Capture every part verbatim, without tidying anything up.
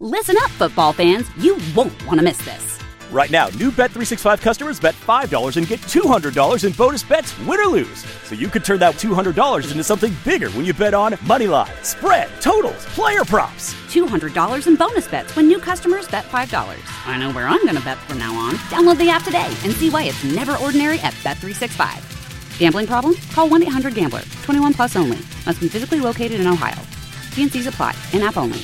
Listen up, football fans. You won't want to miss this. Right now, new Bet three sixty-five customers bet five dollars and get two hundred dollars in bonus bets, win or lose. So you could turn that two hundred dollars into something bigger when you bet on money line, spread, totals, player props. two hundred dollars in bonus bets when new customers bet five dollars. I know where I'm going to bet from now on. Download the app today and see why it's never ordinary at Bet three sixty-five. Gambling problem? Call one eight hundred gambler. twenty-one plus only. Must be physically located in Ohio. T and C's apply. In-app only.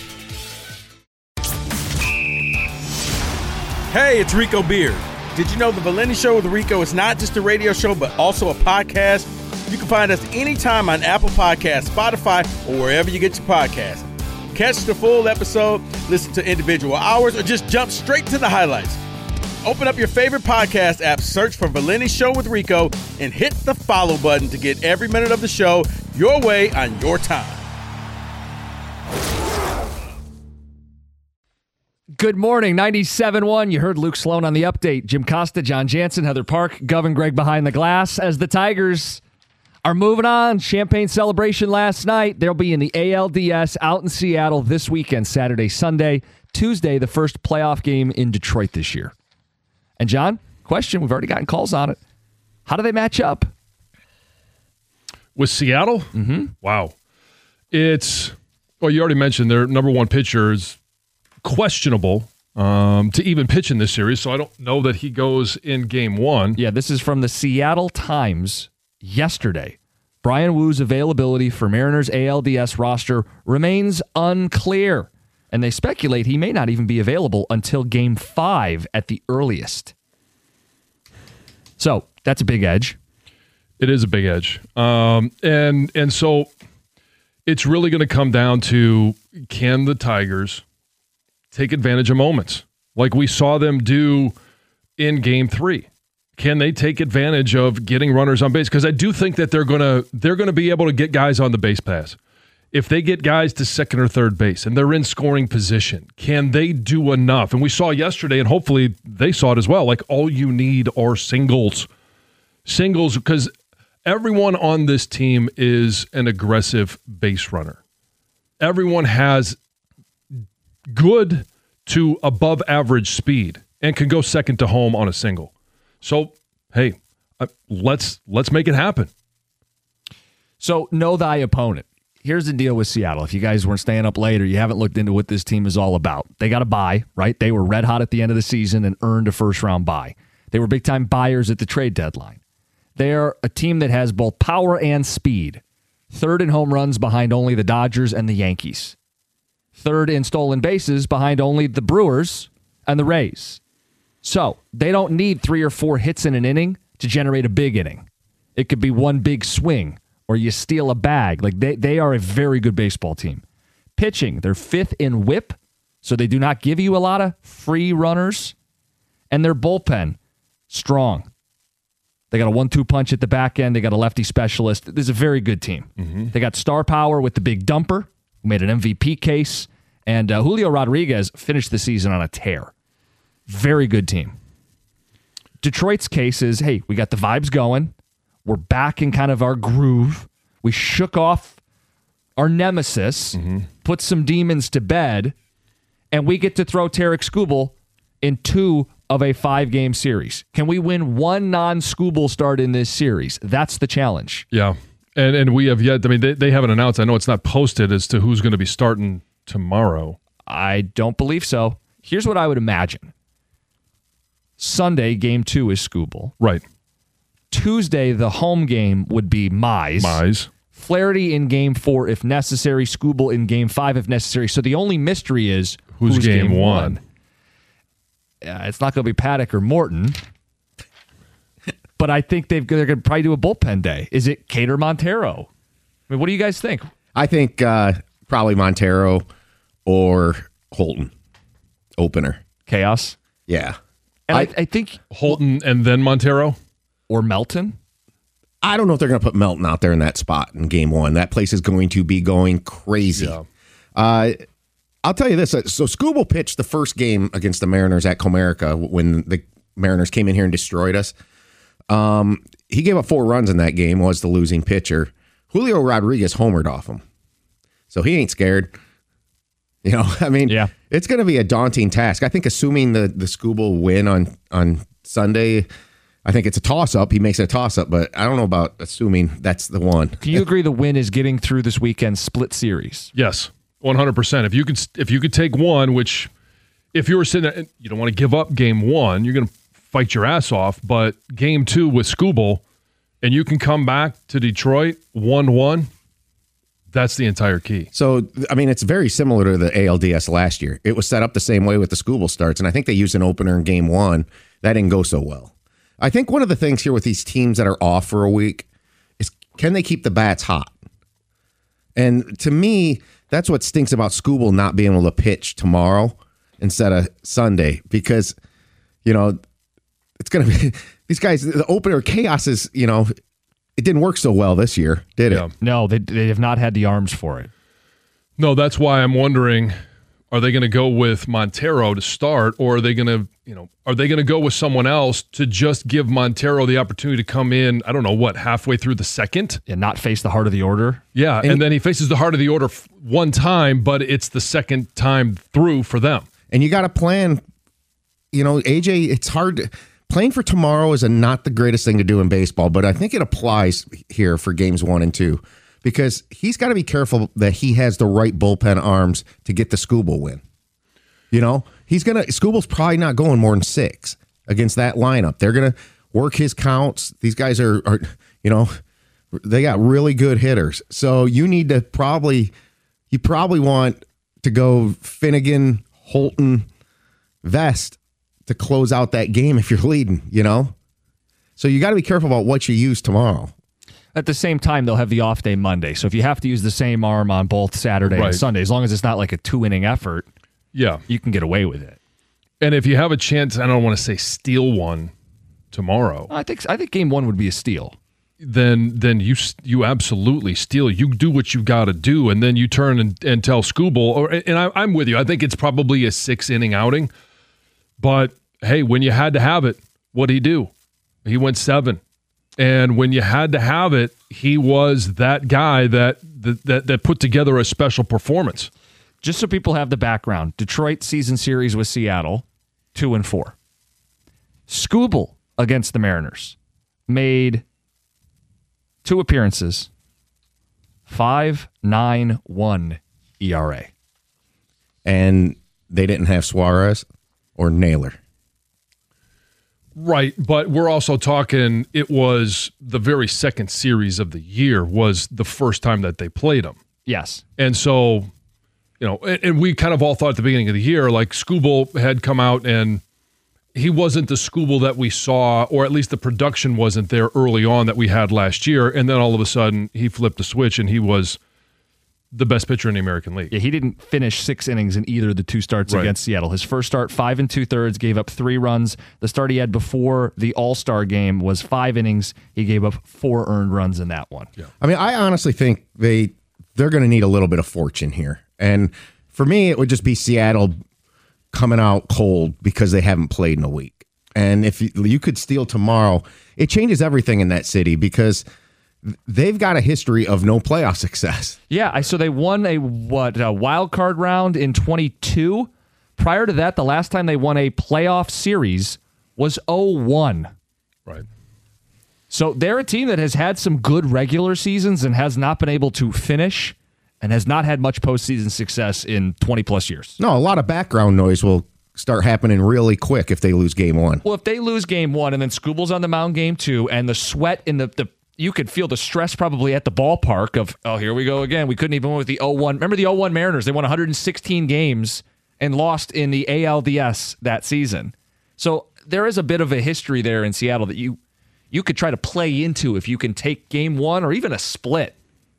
Hey, it's Rico Beard. Did you know the Valenti Show with Rico is not just a radio show, but also a podcast? You can find us anytime on Apple Podcasts, Spotify, or wherever you get your podcasts. Catch the full episode, listen to individual hours, or just jump straight to the highlights. Open up your favorite podcast app, search for Valenti Show with Rico, and hit the follow button to get every minute of the show your way on your time. Good morning, ninety-seven point one. You heard Luke Sloan on the update. Jim Costa, John Jansen, Heather Park, Govin Gregg behind the glass as the Tigers are moving on. Champagne celebration last night. They'll be in the A L D S out in Seattle this weekend, Saturday, Sunday. Tuesday, the first playoff game in Detroit this year. And John, question, we've already gotten calls on it. How do they match up? With Seattle? Mm-hmm. Wow. It's, well, you already mentioned their number one pitcher is questionable um, to even pitch in this series, so I don't know that he goes in game one. Yeah, this is from the Seattle Times yesterday. Brian Woo's availability for Mariners A L D S roster remains unclear, and they speculate he may not even be available until game five at the earliest. So that's a big edge. It is a big edge. Um, and and so it's really going to come down to, can the Tigers take advantage of moments like we saw them do in game three? Can they take advantage of getting runners on base? Because I do think that they're gonna they're gonna be able to get guys on the base pass. If they get guys to second or third base and they're in scoring position, can they do enough? And we saw yesterday, and hopefully they saw it as well, like all you need are singles. Singles, because everyone on this team is an aggressive base runner. Everyone has good to above average speed and can go second to home on a single. So, hey, uh, let's let's make it happen. So, know thy opponent. Here's the deal with Seattle. If you guys weren't staying up late or you haven't looked into what this team is all about, they got a bye, right? They were red hot at the end of the season and earned a first-round bye. They were big-time buyers at the trade deadline. They're a team that has both power and speed. Third in home runs behind only the Dodgers and the Yankees. Third in stolen bases behind only the Brewers and the Rays. So they don't need three or four hits in an inning to generate a big inning. It could be one big swing or you steal a bag. Like they, they are a very good baseball team. Pitching, they're fifth in whip, so they do not give you a lot of free runners. And their bullpen, strong. They got a one two punch at the back end. They got a lefty specialist. This is a very good team. Mm-hmm. They got star power with the big dumper, who made an M V P case. And uh, Julio Rodriguez finished the season on a tear. Very good team. Detroit's case is, hey, we got the vibes going. We're back in kind of our groove. We shook off our nemesis, mm-hmm. put some demons to bed, and we get to throw Tarek Skubal in two of a five-game series. Can we win one non-Skubal start in this series? That's the challenge. Yeah, and and we have yet, I mean, they, they haven't announced, I know it's not posted as to who's going to be starting tomorrow. I don't believe so. Here's what I would imagine. Sunday, game two is Skubal. Right. Tuesday, the home game would be Mize. Mize. Flaherty in game four if necessary. Skubal in game five if necessary. So the only mystery is who's, who's game, game one. one. Uh, it's not going to be Paddock or Morton. But I think they've, they're going to probably do a bullpen day. Is it Cater Montero? I mean, what do you guys think? I think uh, probably Montero or Holton. Opener. Chaos? Yeah. And I, I, I think Holton and then Montero? Or Melton? I don't know if they're going to put Melton out there in that spot in game one. That place is going to be going crazy. Yeah. Uh, I'll tell you this. So Skubal pitched the first game against the Mariners at Comerica when the Mariners came in here and destroyed us. Um, he gave up four runs in that game, was the losing pitcher. Julio Rodriguez homered off him. So he ain't scared. You know, I mean, yeah. it's going to be a daunting task. I think assuming the, the Skubal win on, on Sunday, I think it's a toss-up. He makes it a toss-up, but I don't know about assuming that's the one. Do you agree the win is getting through this weekend's split series? Yes, one hundred percent. If you could, if you could take one, which if you were sitting there, you don't want to give up game one, you're going to fight your ass off, but game two with Skubal, and you can come back to Detroit one one, that's the entire key. So, I mean, it's very similar to the A L D S last year. It was set up the same way with the Skubal starts, and I think they used an opener in game one. That didn't go so well. I think one of the things here with these teams that are off for a week is, can they keep the bats hot? And to me, that's what stinks about Skubal not being able to pitch tomorrow instead of Sunday, because, you know, it's going to be these guys, the opener chaos is, you know, it didn't work so well this year, did Yeah. it? No, they they have not had the arms for it. No, that's why I'm wondering, are they going to go with Montero to start, or are they going to, you know, are they going to go with someone else to just give Montero the opportunity to come in, I don't know, what, halfway through the second? And not face the heart of the order. Yeah, and, and then he faces the heart of the order f- one time, but it's the second time through for them. And you got to plan, you know, A J, it's hard to, playing for tomorrow is a, not the greatest thing to do in baseball, but I think it applies here for games one and two, because he's got to be careful that he has the right bullpen arms to get the Skubal win. You know, he's going to, Skubal's probably not going more than six against that lineup. They're going to work his counts. These guys are, are, you know, they got really good hitters. So you need to probably, you probably want to go Finnegan, Holton, Vest to close out that game if you're leading, you know? So you got to be careful about what you use tomorrow. At the same time, they'll have the off day Monday. So if you have to use the same arm on both Saturday Right. and Sunday, as long as it's not like a two-inning effort, Yeah. you can get away with it. And if you have a chance, I don't want to say steal one tomorrow, I think I think game one would be a steal. then then you you absolutely steal. You do what you got to do, and then you turn and, and tell Skubal, or, and I, I'm with you. I think it's probably a six-inning outing. But, hey, when you had to have it, what'd he do? He went seven. And when you had to have it, he was that guy that that that, that put together a special performance. Just so people have the background, Detroit season series with Seattle, two and four. Skubal against the Mariners made two appearances, five nine one E R A. And they didn't have Suarez or Naylor. Right, but we're also talking, it was the very second series of the year was the first time that they played him. Yes. And so, you know, and, and we kind of all thought at the beginning of the year, like Skubal had come out and he wasn't the Skubal that we saw, or at least the production wasn't there early on that we had last year. And then all of a sudden he flipped the switch and he was the best pitcher in the American League. Yeah, he didn't finish six innings in either of the two starts Right. against Seattle. His first start, five and two thirds, gave up three runs. The start he had before the All-Star game was five innings. He gave up four earned runs in that one. Yeah. I mean, I honestly think they, they're going to need a little bit of fortune here. And for me, it would just be Seattle coming out cold because they haven't played in a week. And if you, you could steal tomorrow, it changes everything in that city because they've got a history of no playoff success. Yeah, I so they won a what a wild card round in twenty-two. Prior to that, the last time they won a playoff series was oh one. Right. So they're a team that has had some good regular seasons and has not been able to finish and has not had much postseason success in twenty plus years. No, a lot of background noise will start happening really quick if they lose game one. Well, if they lose game one and then Skubal's on the mound game two, and the sweat in the, the you could feel the stress probably at the ballpark of, oh, here we go again. We couldn't even win with the oh one. Remember the oh one Mariners? They won one hundred sixteen games and lost in the A L D S that season. So there is a bit of a history there in Seattle that you you could try to play into if you can take game one or even a split.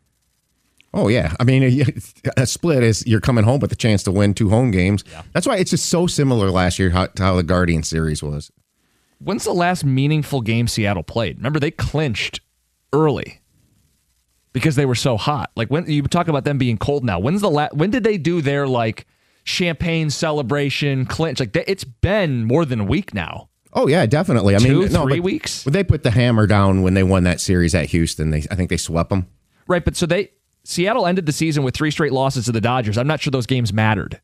Oh, yeah. I mean, a split is you're coming home with the chance to win two home games. Yeah. That's why it's just so similar last year how, to how the Guardian series was. When's the last meaningful game Seattle played? Remember, they clinched early because they were so hot. Like when you talk about them being cold now, when's the la- when did they do their like champagne celebration clinch? Like they, it's been more than a week now. Oh yeah, definitely. I Two, mean, no, three but weeks? When they put the hammer down when they won that series at Houston, they I think they swept them. Right, but so they Seattle ended the season with three straight losses to the Dodgers. I'm not sure those games mattered.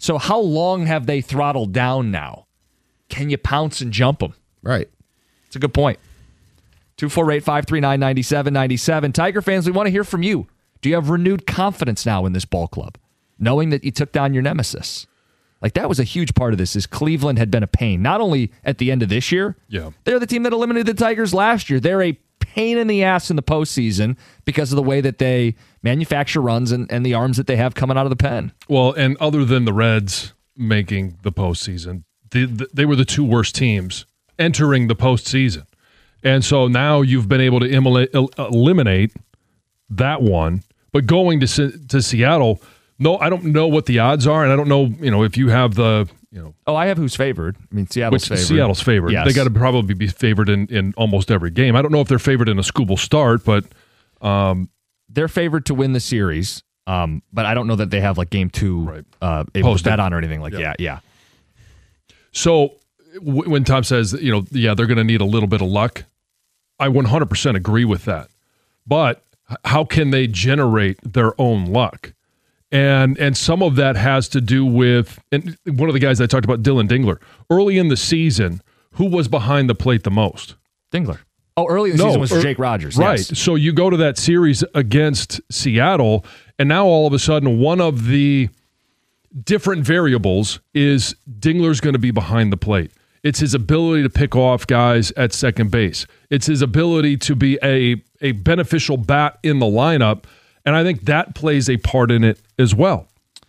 So how long have they throttled down now? Can you pounce and jump them? Right. It's a good point. two four eight, five three nine, nine seven nine seven. Tiger fans, we want to hear from you. Do you have renewed confidence now in this ball club, knowing that you took down your nemesis? Like, that was a huge part of this, is Cleveland had been a pain. Not only at the end of this year, yeah. they're the team that eliminated the Tigers last year. They're a pain in the ass in the postseason because of the way that they manufacture runs and, and the arms that they have coming out of the pen. Well, and other than the Reds making the postseason, they, they were the two worst teams entering the postseason. And so now you've been able to eliminate that one. But going to to Seattle, no, I don't know what the odds are, and I don't know, you know, if you have the, you know. Oh, I have who's favored. I mean, Seattle's which, favored. Seattle's favored. Yes. They got to probably be favored in, in almost every game. I don't know if they're favored in a Scooble start, but um, they're favored to win the series. Um, but I don't know that they have like game two right. uh, able Posted. to bet on or anything like that. Yeah. Yeah, yeah. So w- when Tom says, you know, yeah, they're going to need a little bit of luck, I one hundred percent agree with that. But how can they generate their own luck? And and some of that has to do with, and one of the guys I talked about, Dylan Dingler, early in the season, who was behind the plate the most? Dingler. Oh, early in the no, season was er, Jake Rogers. Right. Yes. So you go to that series against Seattle, and now all of a sudden one of the different variables is Dingler's going to be behind the plate. It's his ability to pick off guys at second base. It's his ability to be a, a beneficial bat in the lineup, and I think that plays a part in it as well.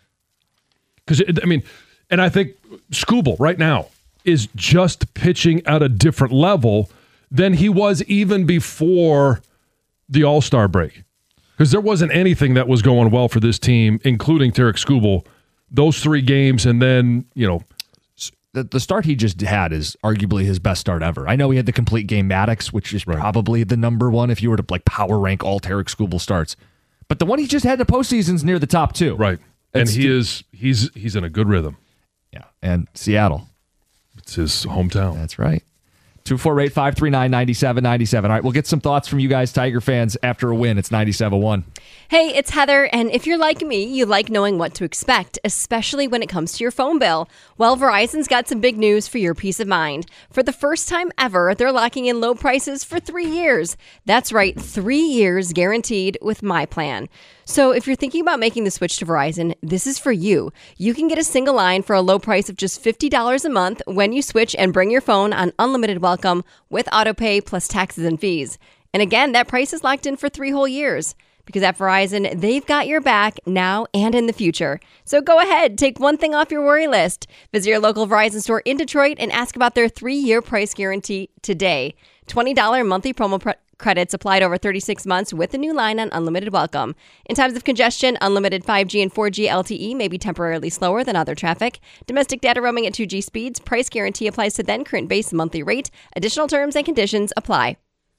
Because, I mean, and I think Scooble right now is just pitching at a different level than he was even before the All-Star break. Because there wasn't anything that was going well for this team, including Tarek Scooble, those three games, and then, you know, The, the start he just had is arguably his best start ever. I know he had the complete game Maddox, which is right. probably the number one if you were to like power rank all Tarek Scooble starts. But the one he just had in the postseason's near the top two. Right. And It's he st- is he's he's in a good rhythm. Yeah. And Seattle. It's his hometown. That's right. two four eight, five three nine, nine seven nine seven. All right, we'll get some thoughts from you guys, Tiger fans, after a win. It's ninety-seven one. Hey, it's Heather, and if you're like me, you like knowing what to expect, especially when it comes to your phone bill. Well, Verizon's got some big news for your peace of mind. For the first time ever, they're locking in low prices for three years. That's right, three years guaranteed with my plan. So if you're thinking about making the switch to Verizon, this is for you. You can get a single line for a low price of just fifty dollars a month when you switch and bring your phone on unlimited welcome with autopay plus taxes and fees. And again, that price is locked in for three whole years. Because at Verizon, they've got your back now and in the future. So go ahead, take one thing off your worry list. Visit your local Verizon store in Detroit and ask about their three-year price guarantee today. twenty dollars monthly promo pre- credits applied over thirty-six months with a new line on unlimited welcome. In times of congestion, unlimited five G and four G L T E may be temporarily slower than other traffic. Domestic data roaming at two G speeds. Price guarantee applies to then current base monthly rate. Additional terms and conditions apply.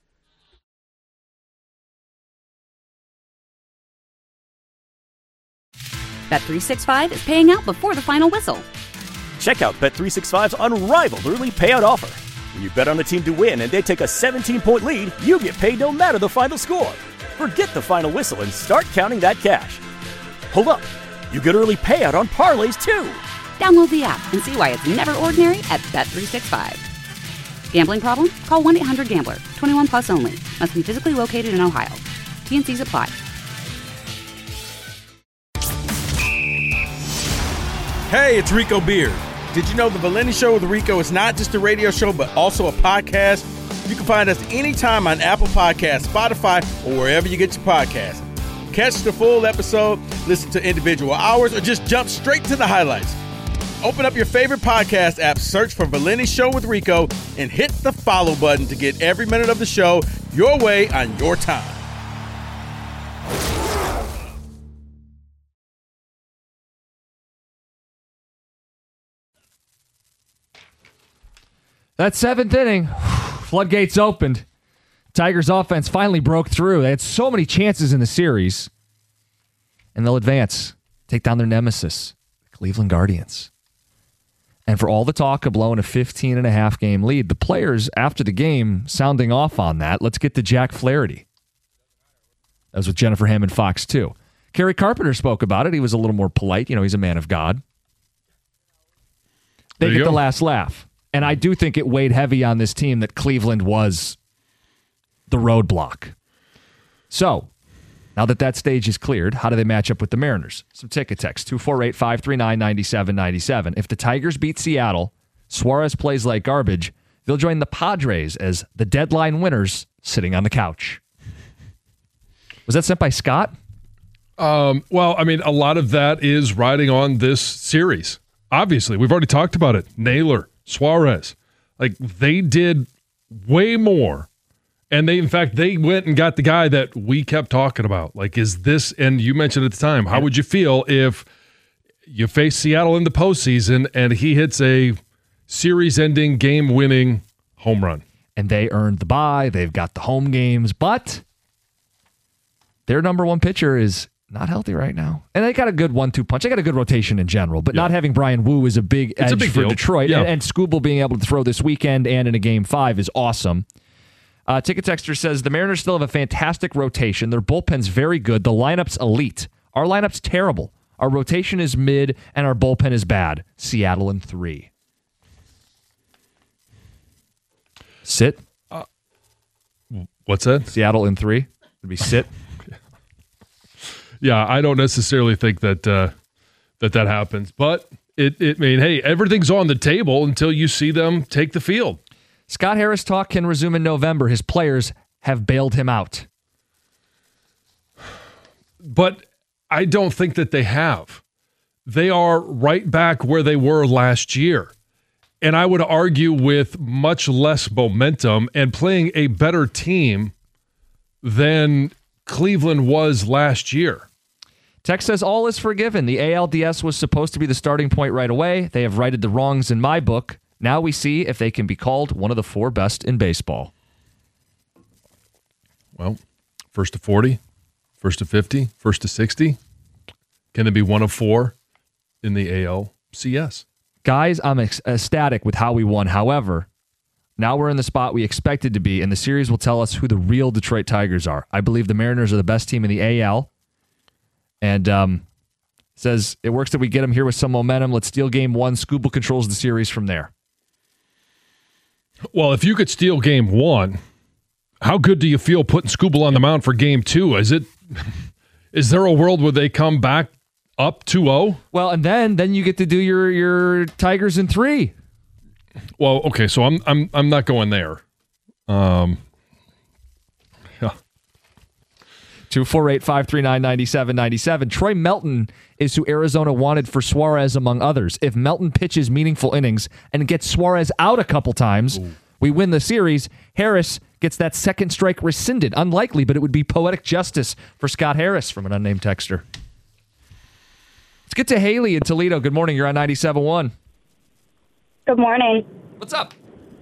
Bet three sixty-five is paying out before the final whistle. Check out Bet three sixty-five's unrivaled early payout offer. When you bet on a team to win and they take a seventeen-point lead, you get paid no matter the final score. Forget the final whistle and start counting that cash. Hold up. You get early payout on parlays, too. Download the app and see why it's never ordinary at Bet three sixty-five. Gambling problem? Call one eight hundred gambler. twenty-one plus only. Must be physically located in Ohio. T and Cs apply. Hey, it's Rico Beard. Did you know the Valenti Show with Rico is not just a radio show, but also a podcast? You can find us anytime on Apple Podcasts, Spotify, or wherever you get your podcasts. Catch the full episode, listen to individual hours, or just jump straight to the highlights. Open up your favorite podcast app, search for Valenti Show with Rico, and hit the follow button to get every minute of the show your way on your time. That seventh inning, floodgates opened. Tigers offense finally broke through. They had so many chances in the series. And they'll advance, take down their nemesis, the Cleveland Guardians. And for all the talk of blowing a fifteen and a half game lead, the players after the game sounding off on that. Let's get to Jack Flaherty. That was with Jennifer Hammond Fox, too. Kerry Carpenter spoke about it. He was a little more polite. You know, he's a man of God. they There you get the go. last laugh. And I do think it weighed heavy on this team that Cleveland was the roadblock. So, now that that stage is cleared, how do they match up with the Mariners? Some ticket text, two four eight, five three nine, nine seven nine seven. If the Tigers beat Seattle, Suarez plays like garbage, they'll join the Padres as the deadline winners sitting on the couch. Was that sent by Scott? Um, well, I mean, a lot of that is riding on this series. Obviously, we've already talked about it. Naylor, Suarez, like they did way more. And they, in fact, they went and got the guy that we kept talking about. Like, is this, and you mentioned at the time, how would you feel if you face Seattle in the postseason and he hits a series-ending, game-winning home run? And they earned the bye. They've got the home games, but their number one pitcher is not healthy right now. And they got a good one two punch. They got a good rotation in general, but yeah. not having Brian Wu is a big it's edge a big for deal. Detroit. Yeah. And, and Skubal being able to throw this weekend and in a game five is awesome. Uh, Ticket Texter says the Mariners still have a fantastic rotation. Their bullpen's very good. The lineup's elite. Our lineup's terrible. Our rotation is mid, and our bullpen is bad. Seattle in three. Sit. Uh, what's that? Seattle in three. Would be sit. Yeah, I don't necessarily think that uh, that that happens, but it. It I mean, hey, everything's on the table until you see them take the field. Scott Harris talk can resume in November. His players have bailed him out. But I don't think that they have. They are right back where they were last year. And I would argue with much less momentum and playing a better team than Cleveland was last year. Tex says all is forgiven. The A L D S was supposed to be the starting point right away. They have righted the wrongs in my book. Now we see if they can be called one of the four best in baseball. Well, first to forty, first to fifty, first to sixty. Can they be one of four in the A L C S? Guys, I'm ecstatic with how we won. However, now we're in the spot we expected to be, and the series will tell us who the real Detroit Tigers are. I believe the Mariners are the best team in the A L. And um, says it works that we get them here with some momentum. Let's steal game one. Skubal controls the series from there. Well, if you could steal game one, how good do you feel putting Skubal on the mound for game two? Is it? Is there a world where they come back up two oh? Well, and then then you get to do your your Tigers in three. Well, okay, so I'm I'm I'm not going there. Um, yeah. two four eight, five three nine, nine seven nine seven. Troy Melton is who Arizona wanted for Suarez, among others. If Melton pitches meaningful innings and gets Suarez out a couple times, Ooh. we win the series. Harris gets that second strike rescinded. Unlikely, but it would be poetic justice for Scott Harris from an unnamed texter. Let's get to Haley in Toledo. Good morning. You're on ninety-seven point one. Good morning. What's up?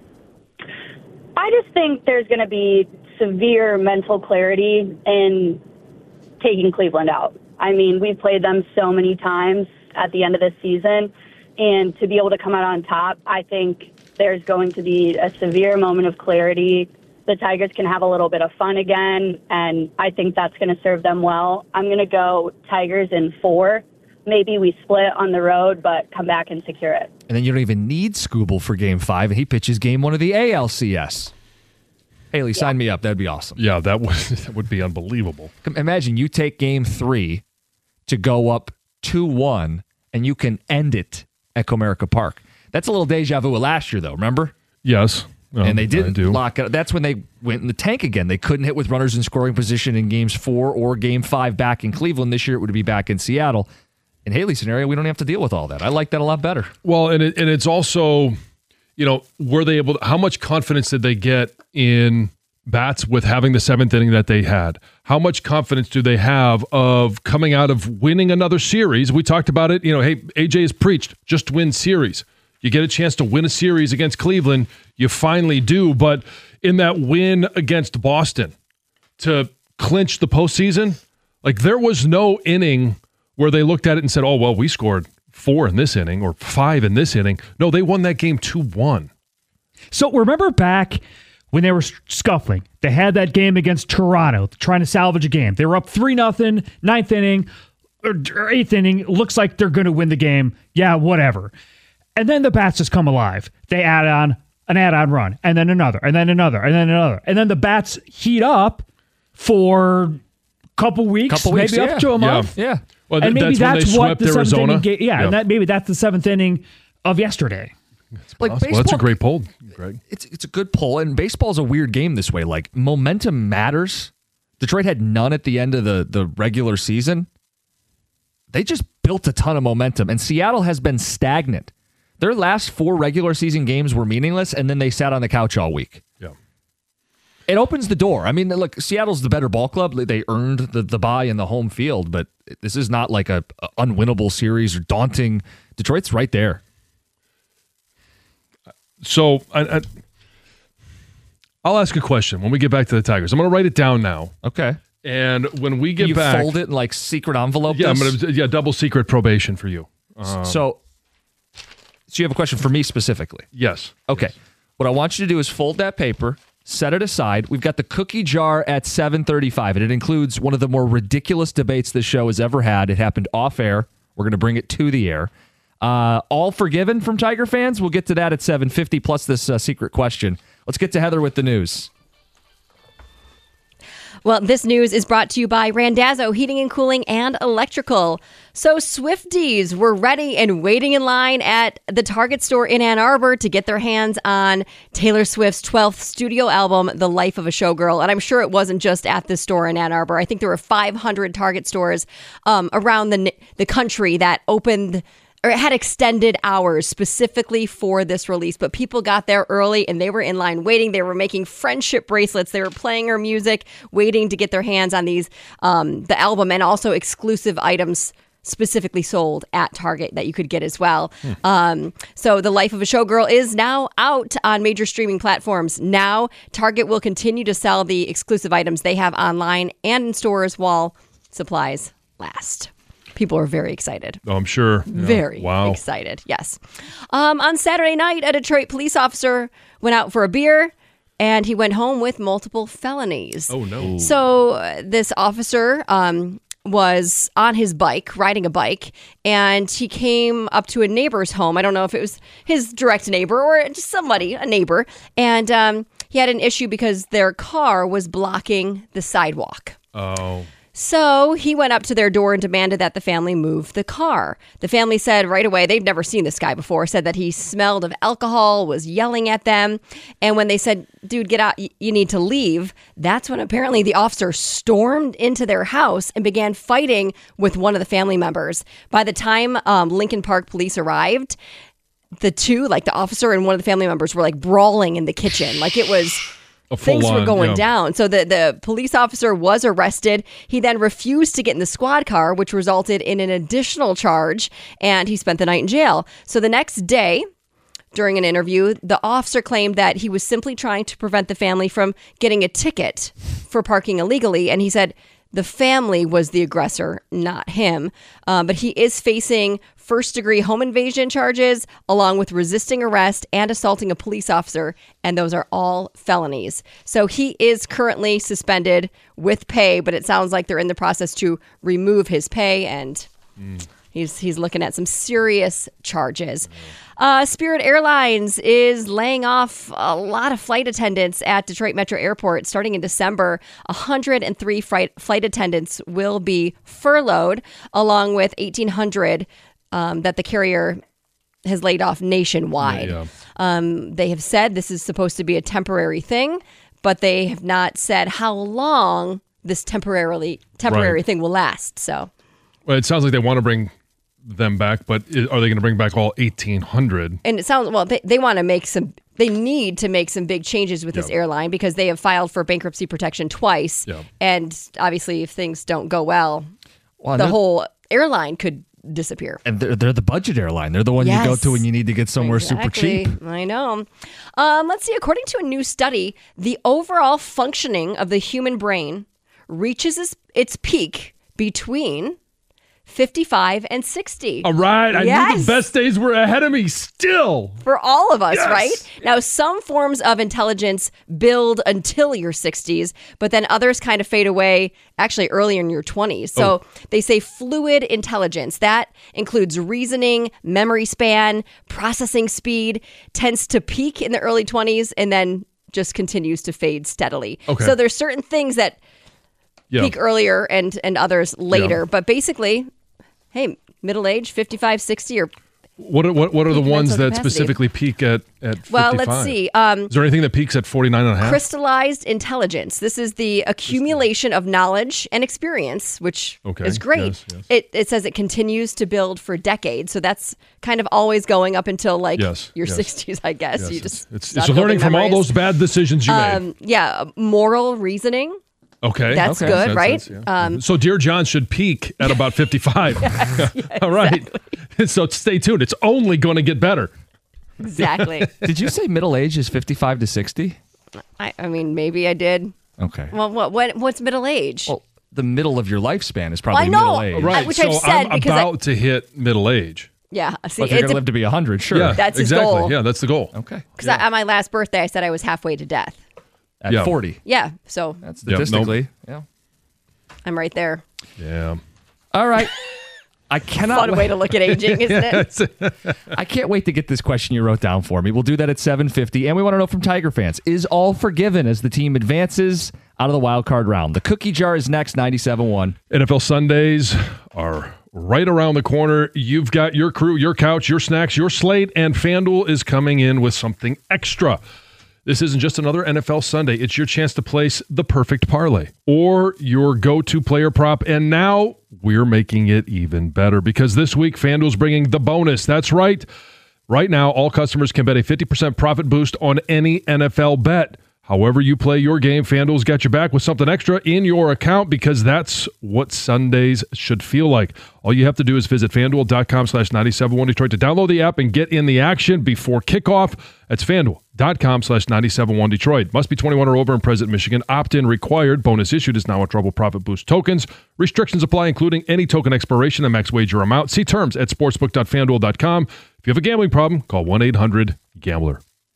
I just think there's going to be severe mental clarity in taking Cleveland out. I mean, we've played them so many times at the end of this season, and to be able to come out on top, I think there's going to be a severe moment of clarity. The Tigers can have a little bit of fun again, and I think that's going to serve them well. I'm going to go Tigers in four. Maybe we split on the road, but come back and secure it. And then you don't even need Skubal for game five, and he pitches game one of the A L C S. Haley, yeah. Sign me up. That'd be awesome. Yeah, that would, that would be unbelievable. Imagine you take game three to go up two one, and you can end it at Comerica Park. That's a little deja vu of last year, though, remember? Yes. Um, and they didn't lock it. That's when they went in the tank again. They couldn't hit with runners in scoring position in games four or game five back in Cleveland. This year it would be back in Seattle. In Haley's scenario, we don't have to deal with all that. I like that a lot better. Well, and it, and it's also, you know, were they able to, how much confidence did they get in bats with having the seventh inning that they had? How much confidence do they have of coming out of winning another series? We talked about it. You know, hey, A J has preached, just win series. You get a chance to win a series against Cleveland, you finally do. But in that win against Boston to clinch the postseason, like there was no inning where they looked at it and said, oh, well, we scored four in this inning or five in this inning. No, they won that game two one. So remember back when they were scuffling, they had that game against Toronto, trying to salvage a game. They were up three nothing, ninth inning, or eighth inning. Looks like they're going to win the game. Yeah, whatever. And then the bats just come alive. They add on an add-on run, and then another, and then another, and then another. And then the bats heat up for a couple weeks, couple maybe weeks, up yeah. to a month. Yeah. Well, and maybe that's, that's, when they what swept the seventh Arizona. inning game, yeah, yeah. and that maybe that's the seventh inning of yesterday. Like Well, baseball, that's a great poll, Greg. It's it's a good poll, and baseball's a weird game this way. Like momentum matters. Detroit had none at the end of the, the regular season. They just built a ton of momentum, and Seattle has been stagnant. Their last four regular season games were meaningless, and then they sat on the couch all week. Yeah. It opens the door. I mean, look, Seattle's the better ball club. They earned the, the bye in the home field, but this is not like a, a unwinnable series or daunting. Detroit's right there. So I, I, I'll ask a question when we get back to the Tigers. I'm going to write it down now. Okay. And when we get you back, fold it in like secret envelope. Yeah, this? I'm gonna yeah double secret probation for you. Um, so, so you have a question for me specifically? Yes. Okay. Yes. What I want you to do is fold that paper, set it aside. We've got the cookie jar at seven thirty-five, and it includes one of the more ridiculous debates this show has ever had. It happened off air. We're going to bring it to the air. Uh, all forgiven from Tiger fans? We'll get to that at seven fifty, plus this uh, secret question. Let's get to Heather with the news. Well, this news is brought to you by Randazzo Heating and Cooling and Electrical. So Swifties were ready and waiting in line at the Target store in Ann Arbor to get their hands on Taylor Swift's twelfth studio album, The Life of a Showgirl. And I'm sure it wasn't just at this store in Ann Arbor. I think there were five hundred Target stores um, around the the country that opened or it had extended hours specifically for this release, but people got there early and they were in line waiting. They were making friendship bracelets. They were playing her music, waiting to get their hands on these, um, the album, and also exclusive items specifically sold at Target that you could get as well. Hmm. Um, so The Life of a Showgirl is now out on major streaming platforms. Now Target will continue to sell the exclusive items they have online and in stores while supplies last. People are very excited. Oh, I'm sure. Yeah. Very wow. excited, yes. Um, on Saturday night, a Detroit police officer went out for a beer, and he went home with multiple felonies. Oh, no. So uh, this officer um, was on his bike, riding a bike, and he came up to a neighbor's home. I don't know if it was his direct neighbor or just somebody, a neighbor. And um, he had an issue because their car was blocking the sidewalk. Oh. So he went up to their door and demanded that the family move the car. The family said right away, they've never seen this guy before, said that he smelled of alcohol, was yelling at them. And when they said, dude, get out, you need to leave, that's when apparently the officer stormed into their house and began fighting with one of the family members. By the time um, Lincoln Park police arrived, the two, like the officer and one of the family members, were like brawling in the kitchen. Like it was... Things were going yeah. down. So the, the police officer was arrested. He then refused to get in the squad car, which resulted in an additional charge, and he spent the night in jail. So the next day, during an interview, the officer claimed that he was simply trying to prevent the family from getting a ticket for parking illegally. And he said the family was the aggressor, not him. Um, but he is facing first-degree home invasion charges, along with resisting arrest and assaulting a police officer, and those are all felonies. So he is currently suspended with pay, but it sounds like they're in the process to remove his pay, and mm. he's he's looking at some serious charges. Uh, Spirit Airlines is laying off a lot of flight attendants at Detroit Metro Airport starting in December. one hundred three flight, flight attendants will be furloughed, along with eighteen hundred Um, that the carrier has laid off nationwide. Yeah, yeah. Um, they have said this is supposed to be a temporary thing, but they have not said how long this temporarily temporary right. thing will last. So, well, it sounds like they want to bring them back, but are they going to bring back all eighteen hundred? And it sounds well. They, they want to make some. They need to make some big changes with yeah. this airline because they have filed for bankruptcy protection twice, yeah. and obviously, if things don't go well, well the whole airline could disappear. And they're, they're the budget airline. They're the one yes. you go to when you need to get somewhere exactly. super cheap. I know. Um, let's see. According to a new study, the overall functioning of the human brain reaches its, its peak between fifty-five, and sixty. All right. I yes. knew the best days were ahead of me still. For all of us, yes. right? Now, some forms of intelligence build until your sixties, but then others kind of fade away actually early in your twenties. So oh. they say fluid intelligence. That includes reasoning, memory span, processing speed, tends to peak in the early twenties and then just continues to fade steadily. Okay. So there's certain things that yeah. peak earlier and, and others later. Yeah. But basically, hey, middle age, fifty-five, sixty, or What are, what, what are the ones mental that capacity. specifically peak at, at fifty-five? Well, let's see. Um, Is there anything that peaks at forty-nine and a half? Crystallized intelligence. This is the accumulation of knowledge and experience, which Okay. is great. Yes, yes. It, it says it continues to build for decades. So that's kind of always going up until like Yes, your yes. sixties, I guess. Yes, You it's just it's, stop it's learning building from all memories. those bad decisions you made. Um, yeah, moral reasoning. Okay. That's Okay. good, Sense, right? sense, yeah. Um, so Dear John should peak at about fifty-five. yes, yeah, All right. So stay tuned. It's only going to get better. exactly. Did you say middle age is fifty-five to sixty? I, I mean, maybe I did. Okay. Well, what, what what's middle age? Well, the middle of your lifespan is probably I know. middle age. Right. which so I've said I'm because I- about to hit middle age. yeah. See, But if you're it's going to live to be one hundred, sure. Yeah, That's his exactly. goal. Yeah, that's the goal. Okay. because on my last birthday, I said I was halfway to death. At Yeah. forty. Yeah. So That's Yep, nope. statistically. Yeah. I'm right there. Yeah. All right. I cannot Fun wait. way to look at aging, isn't it? I can't wait to get this question you wrote down for me. We'll do that at seven fifty. And we want to know from Tiger fans, is all forgiven as the team advances out of the wild card round? The cookie jar is next, ninety-seven point one. N F L Sundays are right around the corner. You've got your crew, your couch, your snacks, your slate, and FanDuel is coming in with something extra. This isn't just another N F L Sunday. It's your chance to place the perfect parlay or your go-to player prop. And now we're making it even better because this week FanDuel's bringing the bonus. That's right. Right now, all customers can bet a fifty percent profit boost on any N F L bet. However you play your game, FanDuel's got your back with something extra in your account because that's what Sundays should feel like. All you have to do is visit FanDuel.com slash 971 Detroit to download the app and get in the action before kickoff. That's FanDuel.com slash 971 Detroit. Must be twenty-one or over in present Michigan. Opt-in required. Bonus issued is now a Trouble Profit Boost tokens. Restrictions apply, including any token expiration and max wager amount. See terms at sportsbook dot fanduel dot com. If you have a gambling problem, call one eight hundred gambler.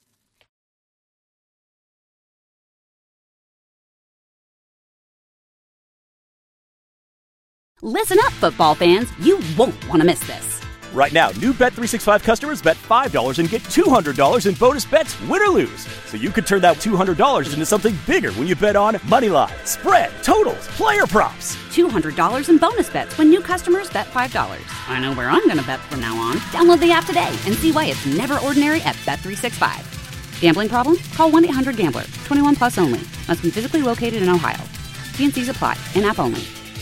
Listen up, football fans. You won't want to miss this. Right now, new Bet three sixty-five customers bet five dollars and get two hundred dollars in bonus bets, win or lose. So you could turn that two hundred dollars into something bigger when you bet on Moneyline, spread, totals, player props. two hundred dollars in bonus bets when new customers bet five dollars. I know where I'm going to bet from now on. Download the app today and see why it's never ordinary at Bet three sixty-five. Gambling problem? Call one eight hundred gambler. twenty-one plus only. Must be physically located in Ohio. T and C's apply. In-app only.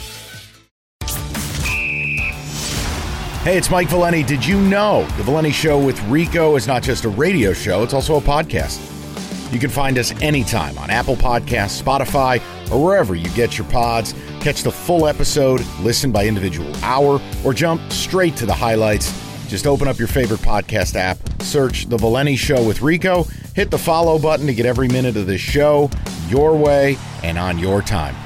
Hey, it's Mike Valeni. Did you know The Valeni Show with Rico is not just a radio show, it's also a podcast. You can find us anytime on Apple Podcasts, Spotify, or wherever you get your pods. Catch the full episode, listen by individual hour, or jump straight to the highlights. Just open up your favorite podcast app, search The Valeni Show with Rico, hit the follow button to get every minute of this show your way and on your time.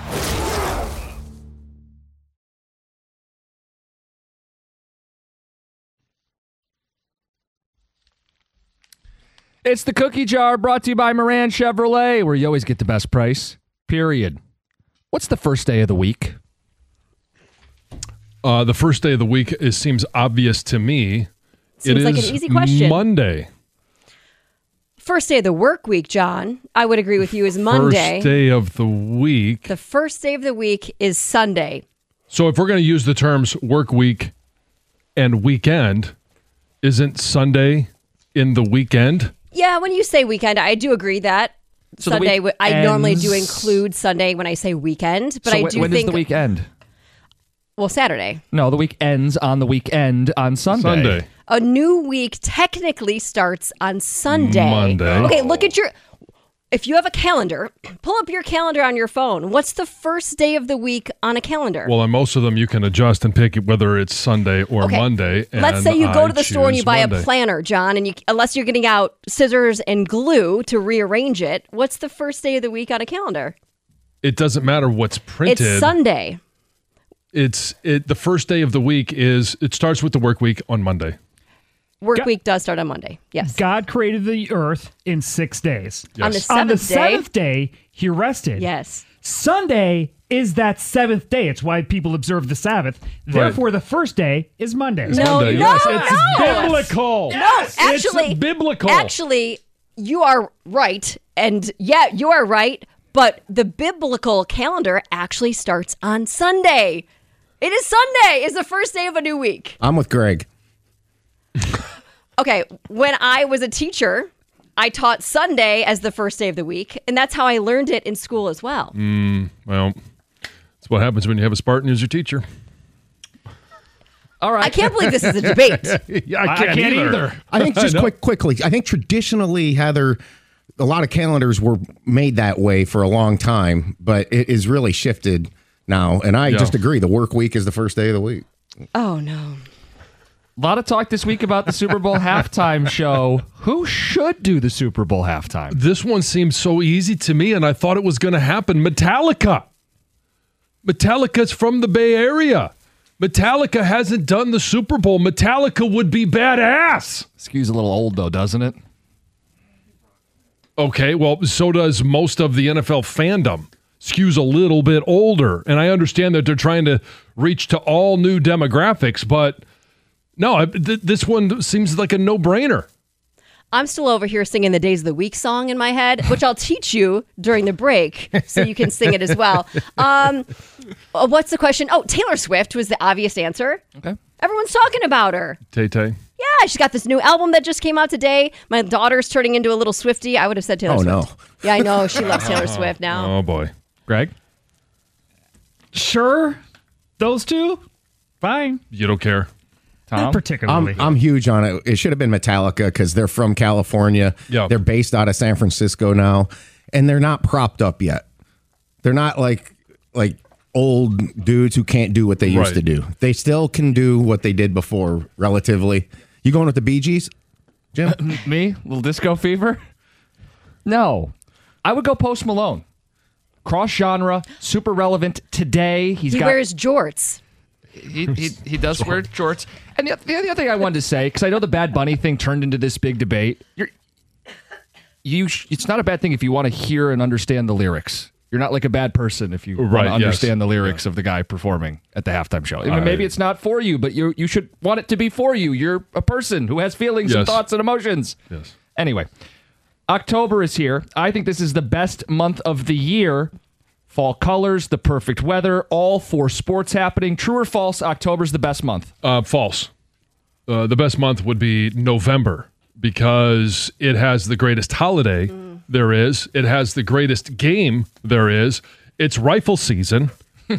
It's the cookie jar brought to you by Moran Chevrolet, where you always get the best price, period. What's the first day of the week? Uh, the first day of the week is, seems obvious to me. Seems it like is an easy question. Monday. First day of the work week, John. I would agree with you, is Monday. First day of the week. The first day of the week is Sunday. So if we're going to use the terms work week and weekend, isn't Sunday in the weekend? Yeah, when you say weekend, I do agree that So the Sunday. week I normally do ends- include Sunday when I say weekend, but so I wh- do when think does the week end? well, Saturday. No, the week ends on the weekend on Sunday. Sunday. A new week technically starts on Sunday. Monday. Okay, look at your. If you have a calendar, pull up your calendar on your phone. What's the first day of the week on a calendar? Well, on most of them, you can adjust and pick whether it's Sunday or Okay. Monday. Let's and say you go I to the store and you choose buy Monday. a planner, John, and you unless you're getting out scissors and glue to rearrange it. What's the first day of the week on a calendar? It doesn't matter what's printed. It's Sunday. It's it. The first day of the week is, it starts with the work week on Monday. Work God, week does start on Monday. Yes. God created the earth in six days. Yes. On the seventh On the day. seventh day, he rested. Yes. Sunday is that seventh day. It's why people observe the Sabbath. Therefore, the first day is Monday. No, Monday, no, yes. no. It's biblical. No, actually, it's biblical. Actually, you are right, and yeah, you are right. But the biblical calendar actually starts on Sunday. It is Sunday. Is the first day of a new week. I'm with Greg. Okay, when I was a teacher, I taught Sunday as the first day of the week, and that's how I learned it in school as well. Mm, well, that's what happens when you have a Spartan as your teacher. All right. I can't believe this is a debate. yeah, I can't, I can't either. either. I think just I know. quick, quickly. I think traditionally, Heather, a lot of calendars were made that way for a long time, but it is really shifted now. And I Yeah. just agree. The work week is the first day of the week. Oh, no. A lot of talk this week about the Super Bowl halftime show. Who should do the Super Bowl halftime? This one seems so easy to me, and I thought it was going to happen. Metallica. Metallica's from the Bay Area. Metallica hasn't done the Super Bowl. Metallica would be badass. Skews a little old, though, doesn't it? Okay, well, so does most of the N F L fandom. Skews a little bit older, and I understand that they're trying to reach to all new demographics, but no, th- this one seems like a no-brainer. I'm still over here singing the Days of the Week song in my head, which I'll teach you during the break so you can sing it as well. Um, uh, what's the question? Oh, Taylor Swift was the obvious answer. Okay. Everyone's talking about her. Tay-Tay. Yeah, she's got this new album that just came out today. My daughter's turning into a little Swiftie. I would have said Taylor Oh, Swift. no. Yeah, I know. She loves Taylor Swift now. Oh, boy. Greg? Sure, those two, fine. You don't care? Not Tom? particularly. I'm, I'm huge on it. It should have been Metallica because they're from California. Yeah. They're based out of San Francisco now, and they're not propped up yet. They're not like like old dudes who can't do what they used Right. to do. They still can do what they did before, relatively. You going with the Bee Gees, Jim? Me? Little disco fever? No. I would go Post Malone. Cross genre, super relevant today. He's He got wears jorts. he, he he does wear shorts. And the, the other thing I wanted to say, because I know the Bad Bunny thing turned into this big debate. You're, you sh- it's not a bad thing if you want to hear and understand the lyrics. You're not like a bad person if you Right, want to yes. understand the lyrics of the guy performing at the halftime show. Even I- maybe it's not for you, but you you should want it to be for you. You're a person who has feelings and Yes. thoughts and emotions. Yes. Anyway, October is here. I think this is the best month of the year. Fall colors, the perfect weather, all for sports happening. True or false, October's the best month? Uh, false. Uh, the best month would be November because it has the greatest holiday there is. It has the greatest game there is. It's rifle season.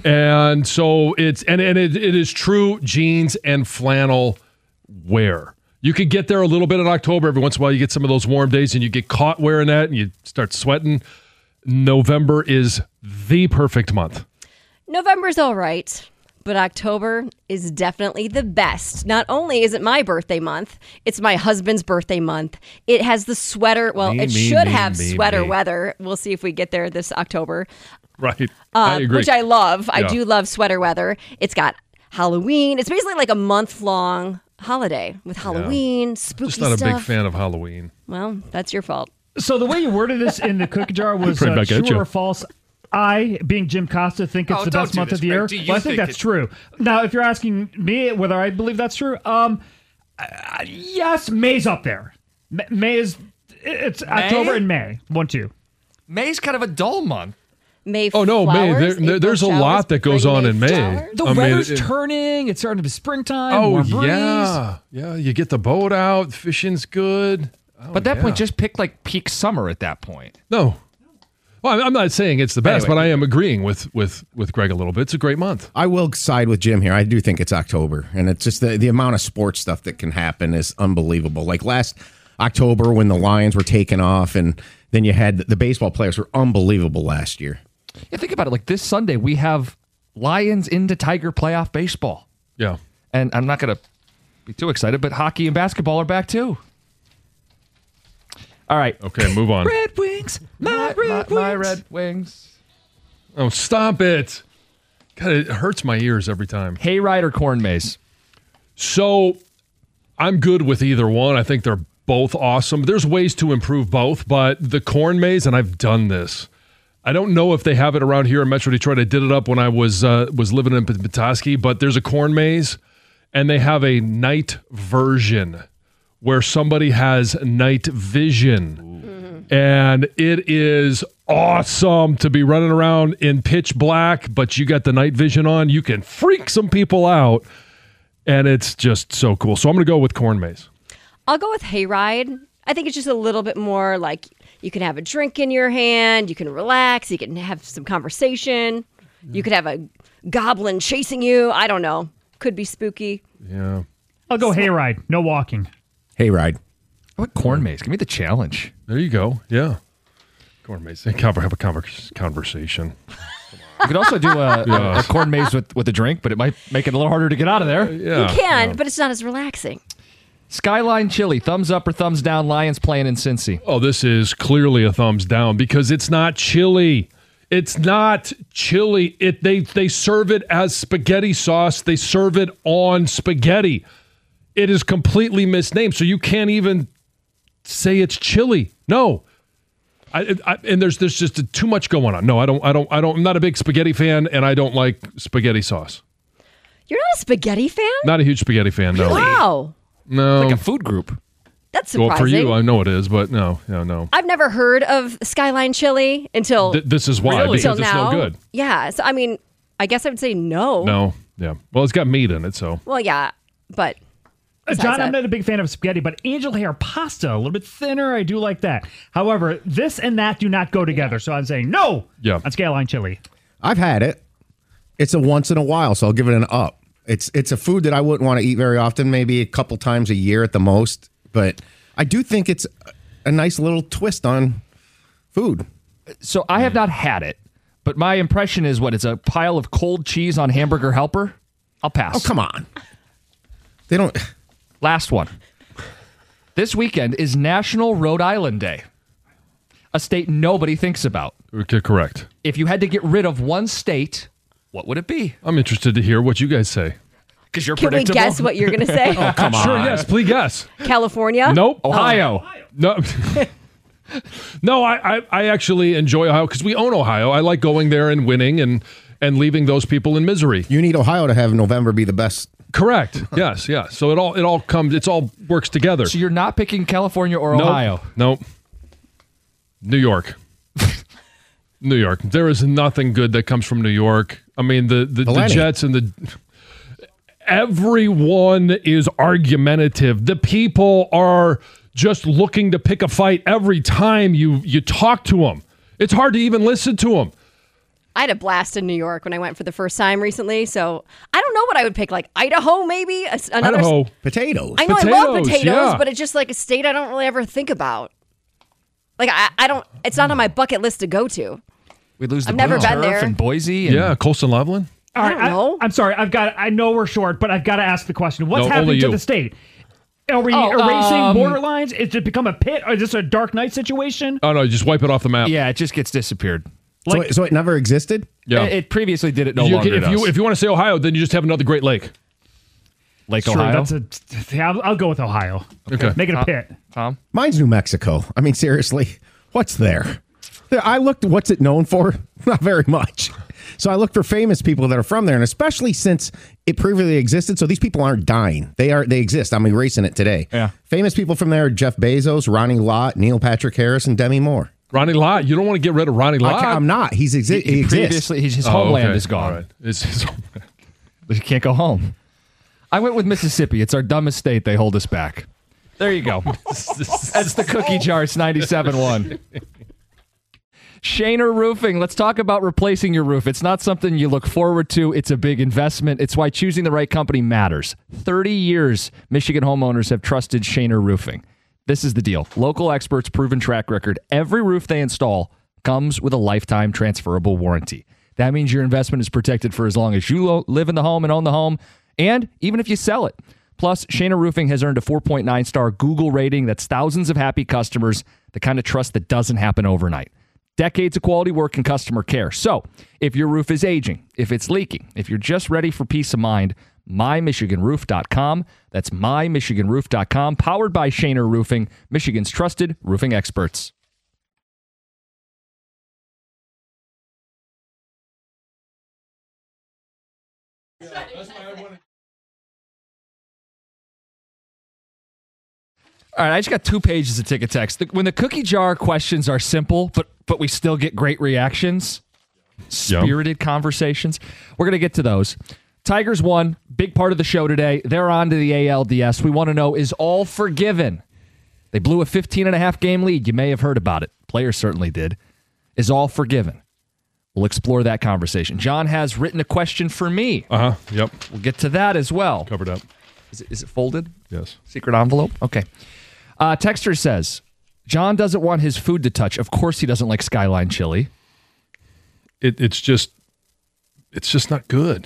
and so it's, and, and it, it is true jeans and flannel wear. You could get there a little bit in October. Every once in a while, you get some of those warm days and you get caught wearing that and you start sweating. November is the perfect month. November's all right, but October is definitely the best. Not only is it my birthday month, it's my husband's birthday month. It has the sweater. Well, Me, it me, should me, have me, sweater me. weather. We'll see if we get there this October, Right. uh, I agree. which I love. I Yeah. do love sweater weather. It's got Halloween. It's basically like a month long holiday with Halloween, spooky Just not a stuff. big fan of Halloween. Well, that's your fault. So the way you worded this in the cookie jar was Right uh, back at true you. or false. I, being Jim Costa, think it's Oh, the don't best do month this, of the Greg. year. Do you Well, I think, think that's it- true. Now, if you're asking me whether I believe that's true, um, uh, yes, May's up there. Ma- May is it's October and May. One, two. May's kind of a dull month. May Oh, no, May. flowers, There- there- April there's a showers, lot that goes bring on in May. flowers. The I mean, weather's it- turning. It's starting to be springtime. Oh, warm breeze. yeah. Yeah, you get the boat out. Fishing's good. Oh, But at that yeah. point, just pick like peak summer at that point. No. Well, I'm- I'm not saying it's the best, Anyway. but I am agreeing with, with, with Greg a little bit. It's a great month. I will side with Jim here. I do think it's October, and it's just the, the amount of sports stuff that can happen is unbelievable. Like last October when the Lions were taking off, and then you had the baseball players were unbelievable last year. Yeah, think about it. Like this Sunday, we have Lions into Tiger playoff baseball. Yeah. And I'm not going to be too excited, but hockey and basketball are back too. All right. Okay, move on. Red Wings. My, My, Red my, my Wings. Red Wings. Oh, stop it. God, it hurts my ears every time. Hayride or corn maze? So I'm good with either one. I think they're both awesome. There's ways to improve both, but the corn maze, and I've done this. I don't know if they have it around here in Metro Detroit. I did it up when I was uh, was living in Petoskey, but there's a corn maze, and they have a night version where somebody has night vision. Mm-hmm. And it is awesome to be running around in pitch black, but you got the night vision on. You can freak some people out, and it's just so cool. So I'm going to go with corn maze. I'll go with hayride. I think it's just a little bit more like you can have a drink in your hand, you can relax, you can have some conversation, you could have a goblin chasing you. I don't know. Could be spooky. Yeah. I'll go hayride. No walking. Hayride. What corn maze? Give me the challenge. There you go. Yeah. Corn maze. Have a conver- conversation. You could also do a, Yeah. a, a corn maze with, with a drink, but it might make it a little harder to get out of there. Yeah. You can, Yeah. but it's not as relaxing. Skyline Chili, thumbs up or thumbs down? Lions playing in Cincy. Oh, this is clearly a thumbs down because it's not chili. It's not chili. It they they serve it as spaghetti sauce. They serve it on spaghetti. It is completely misnamed, so you can't even say it's chili. No. I, I, and there's there's just too much going on. No, I don't I don't I don't I'm not a big spaghetti fan, and I don't like spaghetti sauce. You're not a spaghetti fan? Not a huge spaghetti fan, no. Wow. No. Like a food group. That's Well, surprising. for you, I know it is, but no, no, no. I've never heard of Skyline Chili until Th- this is why, because until it's now. no good. Yeah. So I mean, I guess I would say no. No, yeah. Well, it's got meat in it, so. Well, yeah, but Uh, John, I'm not a big fan of spaghetti, but angel hair pasta, a little bit thinner, I do like that. However, this and that do not go together, so I'm saying no Yeah. on Skyline Chili. I've had it. It's a once in a while, so I'll give it an up. It's it's a food that I wouldn't want to eat very often, maybe a couple times a year at the most. But I do think it's a nice little twist on food. So I have not had it, but my impression is what? It's a pile of cold cheese on hamburger helper? I'll pass. Oh, come on. They don't. Last one. This weekend is National Rhode Island Day, a state nobody thinks about. Okay, correct. If you had to get rid of one state, what would it be? I'm interested to hear what you guys say. Because you're can we predictable. guess what you're going to say? Oh, come on. Sure, yes, please guess. California? Nope. Ohio. No. No, I, I, I actually enjoy Ohio because we own Ohio. I like going there and winning and, and leaving those people in misery. You need Ohio to have November be the best. Correct. Yes, yeah. So it all it all comes it's all works together. So you're not picking California or Nope. Ohio? Nope. New York. New York. There is nothing good that comes from New York. I mean, the, the, the Jets and the... Everyone is argumentative. The people are just looking to pick a fight every time you, you talk to them. It's hard to even listen to them. I had a blast in New York when I went for the first time recently, so I don't know what I would pick. Like Idaho, maybe? A- Another Idaho. Potatoes. I know I Potatoes, love potatoes, yeah. but it's just like a state I don't really ever think about. Like, I, I don't, it's not on my bucket list to go to. We lose the I've never Blue been Turf there. and Boise. And Yeah, Colston Loveland. All I right, don't know. I, am sorry. I've got. I know we're short, but I've got to ask the question: what's No, happening only to you. the state? Are we Oh, erasing um, border lines? Is it become a pit? Or is this a Dark Knight situation? Oh, no, just wipe it off the map. Yeah, it just gets disappeared. So, Like- it- so it never existed? Yeah. It, it previously did it no You longer can- if, does. you, if you want to say Ohio, then you just have another Great Lake. Lake Sure, Ohio? that's a. Yeah, I'll, I'll go with Ohio. Okay. Make it a Uh, pit. Tom? Mine's New Mexico. I mean, seriously, what's there? I looked, what's it known for? Not very much. So I looked for famous people that are from there, and especially since it previously existed, so these people aren't dying. They are. They exist. I'm erasing it today. Yeah. Famous people from there are Jeff Bezos, Ronnie Lott, Neil Patrick Harris, and Demi Moore. Ronnie Lott. You don't want to get rid of Ronnie I Lott. can't- I'm not. He's exi- he, He exists. previously, his Oh, homeland okay. is gone. All right. It's his homeland. But he can't go home. I went with Mississippi. It's our dumbest state. They hold us back. There you go. That's the cookie jar. It's ninety-seven one. Shaner Roofing. Let's talk about replacing your roof. It's not something you look forward to. It's a big investment. It's why choosing the right company matters. thirty years, Michigan homeowners have trusted Shaner Roofing. This is the deal. Local experts, proven track record. Every roof they install comes with a lifetime transferable warranty. That means your investment is protected for as long as you lo- live in the home and own the home, and even if you sell it. Plus, Shaner Roofing has earned a four point nine star Google rating. That's thousands of happy customers, the kind of trust that doesn't happen overnight. Decades of quality work and customer care. So, if your roof is aging, if it's leaking, if you're just ready for peace of mind, my michigan roof dot com. That's my michigan roof dot com, powered by Shaner Roofing, Michigan's trusted roofing experts. All right, I just got two pages of ticket text. The, when the cookie jar questions are simple, but but we still get great reactions, spirited yep. conversations, we're going to get to those. Tigers won, big part of the show today. They're on to the A L D S. We want to know, is all forgiven? They blew a fifteen and a half game lead. You may have heard about it. Players certainly did. Is all forgiven? We'll explore that conversation. John has written a question for me. Uh-huh, yep. We'll get to that as well. Covered up. Is it, is it folded? Yes. Secret envelope? Okay. Uh, Texter says, John doesn't want his food to touch. Of course he doesn't like Skyline chili. It, it's just, it's just not good.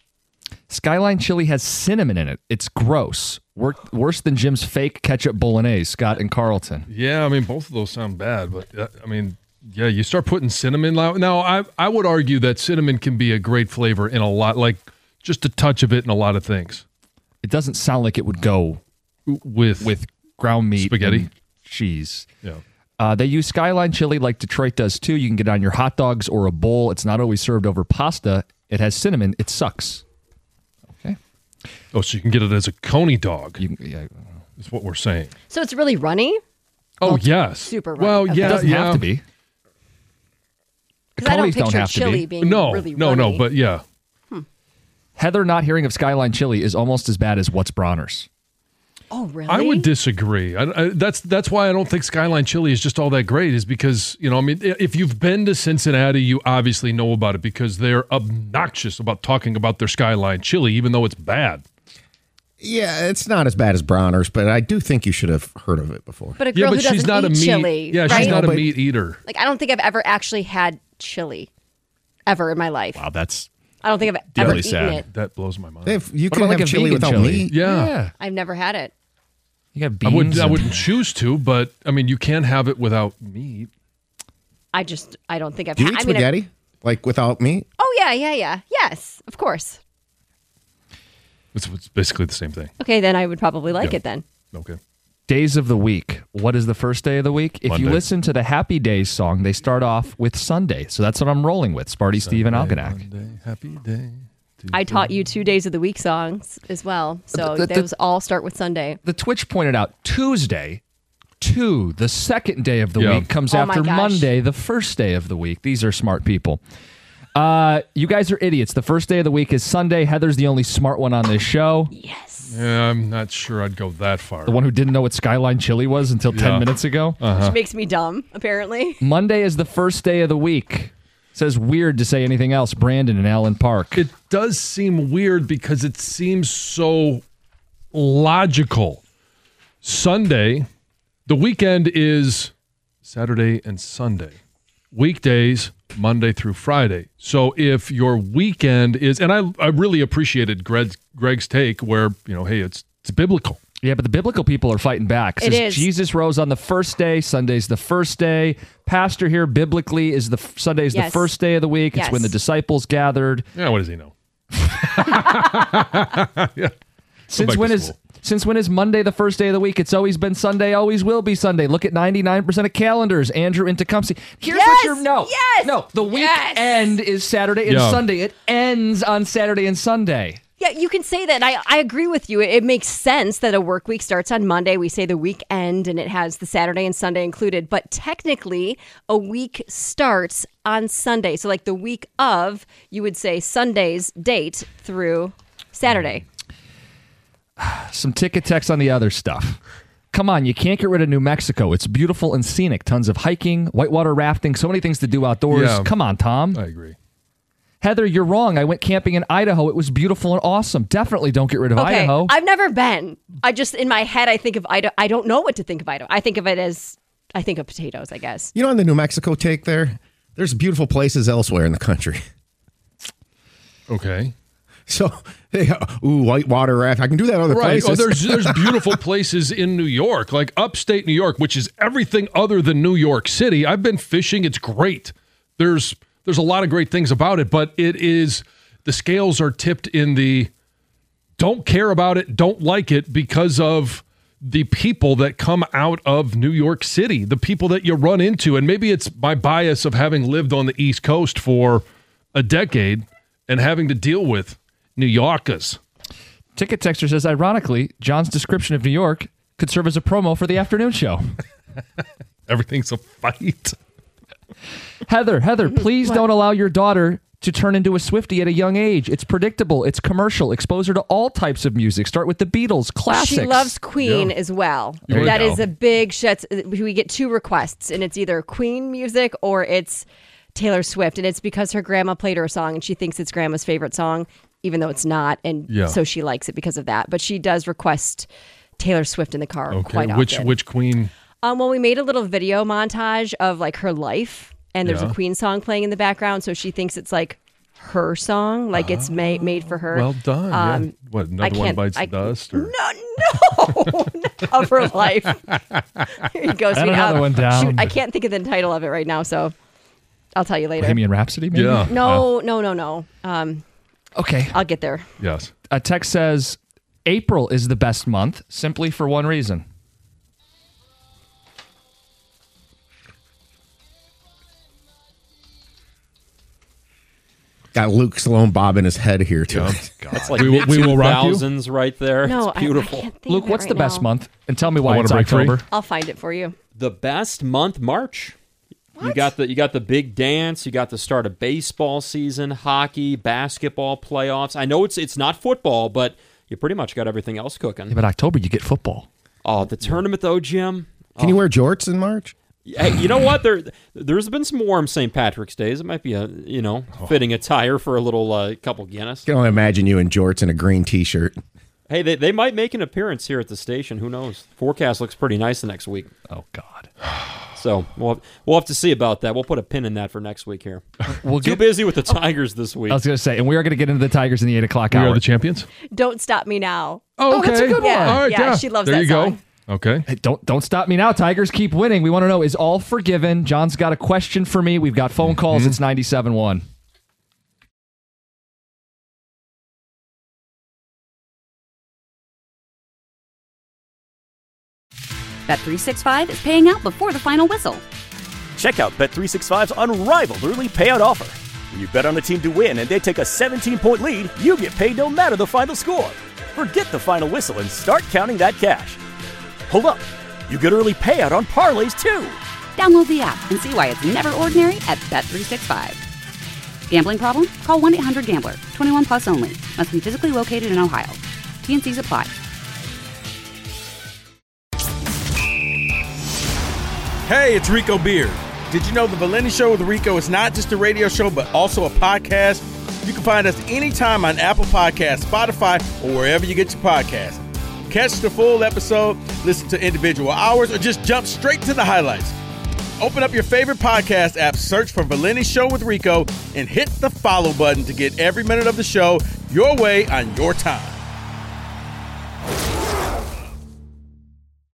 Skyline chili has cinnamon in it. It's gross. Work, worse than Jim's fake ketchup bolognese, Scott and Carlton. Yeah, I mean, both of those sound bad, but uh, I mean, yeah, you start putting cinnamon. Now, I I would argue that cinnamon can be a great flavor in a lot, like just a touch of it in a lot of things. It doesn't sound like it would go with with ground meat, spaghetti, and cheese. Yeah. Uh, they use Skyline chili like Detroit does too. You can get it on your hot dogs or a bowl. It's not always served over pasta. It has cinnamon. It sucks. Okay. Oh, so you can get it as a coney dog. You, yeah. Is what we're saying. So it's really runny? Oh, well, yes. Super runny. Well, okay. yeah. It doesn't yeah. have to be. Because I don't don't picture have to chili be. being No, really no, runny. no, but yeah. Hmm. Heather not hearing of Skyline chili is almost as bad as What's Bronner's. Oh, really? I would disagree. I, I, that's that's why I don't think Skyline chili is just all that great. Is because you know, I mean, if you've been to Cincinnati, you obviously know about it because they're obnoxious about talking about their Skyline chili, even though it's bad. Yeah, it's not as bad as Bronner's, but I do think you should have heard of it before. But a yeah, girl but who she's doesn't not eat a meat. chili, yeah, right? she's not No, a but- meat eater. Like, I don't think I've ever actually had chili ever in my life. Wow, that's I don't think I've ever Really eaten sad. it. That blows my mind. If you What can about have like a chili vegan without chili? meat. Yeah. I've never had it. You got I beans. would I and- wouldn't choose to, but I mean, you can have it without meat. I just, I don't think I've Do you had eat I mean, I- spaghetti? Like without meat? oh, yeah, yeah, yeah. Yes, of course. It's, it's basically the same thing. Okay, then I would probably like Yeah. it then. Okay. Days of the week. What is the first day of the week? If you Monday. listen to the Happy Days song, they start off with Sunday. So that's what I'm rolling with. Sparty, Steve, and Algonac. Monday, happy day. I taught you two days of the week songs as well. So The- the- those all start with Sunday. The Twitch pointed out Tuesday, two, the second day of the Yeah. week, comes Oh my after gosh. Monday, the first day of the week. These are smart people. Uh, you guys are idiots. The first day of the week is Sunday. Heather's the only smart one on this show. Yes. Yeah, I'm not sure I'd go that far. The one who didn't know what Skyline chili was until ten Yeah. minutes ago. Uh-huh. Which makes me dumb, apparently. Monday is the first day of the week. Says weird to say anything else. Brandon in Allen Park. It does seem weird because it seems so logical. Sunday, the weekend is Saturday and Sunday. Weekdays, Monday through Friday. So if your weekend is, and I, I really appreciated Greg's, Greg's take where, you know, hey, it's it's biblical. Yeah, but the biblical people are fighting back. It Says is. Jesus rose on the first day. Sunday's the first day. Pastor here biblically is the Sunday's Yes. the first day of the week. It's Yes. when the disciples gathered. Yeah, what does he know? yeah. Since back when to is school. since when is Monday the first day of the week? It's always been Sunday, always will be Sunday. Look at ninety-nine percent of calendars. Andrew in Tecumseh. Here's Yes! what you're no. Yes! No, the Yes! weekend is Saturday and Yeah. Sunday. It ends on Saturday and Sunday. Yeah, you can say that. I, I agree with you. It, it makes sense that a work week starts on Monday. We say the weekend and it has the Saturday and Sunday included. But technically, a week starts on Sunday. So, like the week of, you would say Sunday's date through Saturday. Some ticket text on the other stuff. Come on, you can't get rid of New Mexico. It's beautiful and scenic. Tons of hiking, whitewater rafting, so many things to do outdoors. Yeah. Come on, Tom. I agree. Heather, you're wrong. I went camping in Idaho. It was beautiful and awesome. Definitely don't get rid of Okay, Idaho. I've never been. I just, in my head, I think of Idaho. I don't know what to think of Idaho. I think of it as, I think of potatoes, I guess. You know, on the New Mexico take there, there's beautiful places elsewhere in the country. Okay. So, they, ooh, whitewater raft. I can do that other right. places. Oh, there's there's beautiful places in New York, like upstate New York, which is everything other than New York City. I've been fishing. It's great. There's there's a lot of great things about it, but it is the scales are tipped in the don't care about it, don't like it because of the people that come out of New York City, the people that you run into. And maybe it's my bias of having lived on the East Coast for a decade and having to deal with New Yorkers. Ticket Texter says, ironically, John's description of New York could serve as a promo for the afternoon show. Everything's a fight. Heather, Heather, please What? don't allow your daughter to turn into a Swiftie at a young age. It's predictable. It's commercial. Expose her to all types of music. Start with the Beatles, classics. She loves Queen Yeah. as well. There you That go. is a big shit. We get two requests, and it's either Queen music or it's Taylor Swift. And it's because her grandma played her a song, and she thinks it's grandma's favorite song, even though it's not. And Yeah. so she likes it because of that. But she does request Taylor Swift in the car Okay, quite which often. which queen? Um, well, we made a little video montage of like her life, and there's Yeah. a Queen song playing in the background, so she thinks it's like her song, like it's made made for her. Well done. Um, yeah. What, I another one can't- bites I- the dust? Or? No, no, of her life. Here you go. Add sweetie. another Um, one down. Shoot, I can't think of the title of it right now, so I'll tell you later. Bohemian Rhapsody, maybe? Yeah. No, no, no, no. Um, Okay. I'll get there. Yes. A text says, April is the best month, simply for one reason. Got Luke Sloan bobbing his head here, too. Yeah. That's like We will- we will rock you. mid two thousands right there. No, it's I- beautiful. I, can't think Luke, of it what's right the best now. month? And tell me why wanna it's break free? October. I'll find it for you. The best month, March. You got the you got the big dance. You got the start of baseball season, hockey, basketball playoffs. I know it's it's not football, but you pretty much got everything else cooking. Yeah, but October, you get football. Oh, the tournament though, Jim. Can you wear jorts in March? Hey, you know what? There, there's been some warm Saint Patrick's Days. It might be a, you know, fitting attire for a little uh, couple Guinness. I can only imagine you in jorts and a green T-shirt. Hey, they, they might make an appearance here at the station. Who knows? Forecast looks pretty nice the next week. Oh, God. So we'll have, we'll have to see about that. We'll put a pin in that for next week here. We'll Too get, busy with the Tigers this week. I was going to say, and we are going to get into the Tigers in the eight o'clock We hour. are the champions. Don't Stop Me Now. Oh, okay. that's a good Yeah, All right, yeah, yeah. she loves there that you song. go. Okay. Hey, don't don't stop me now. Tigers keep winning. We want to know, is all forgiven? John's got a question for me. We've got phone calls. Mm-hmm. It's ninety-seven one. Bet three sixty-five is paying out before the final whistle. Check out Bet three sixty-five's unrivaled early payout offer. When you bet on a team to win and they take a seventeen-point lead, you get paid no matter the final score. Forget the final whistle and start counting that cash. Hold up. You get early payout on parlays, too. Download the app and see why it's never ordinary at Bet three sixty-five. Gambling problem? Call one eight hundred gambler. twenty-one plus only. Must be physically located in Ohio. T N Cs apply. Hey, it's Rico Beard. Did you know the Valeni Show with Rico is not just a radio show, but also a podcast? You can find us anytime on Apple Podcasts, Spotify, or wherever you get your podcasts. Catch the full episode, listen to individual hours, or just jump straight to the highlights. Open up your favorite podcast app, search for Valeni Show with Rico, and hit the follow button to get every minute of the show your way on your time.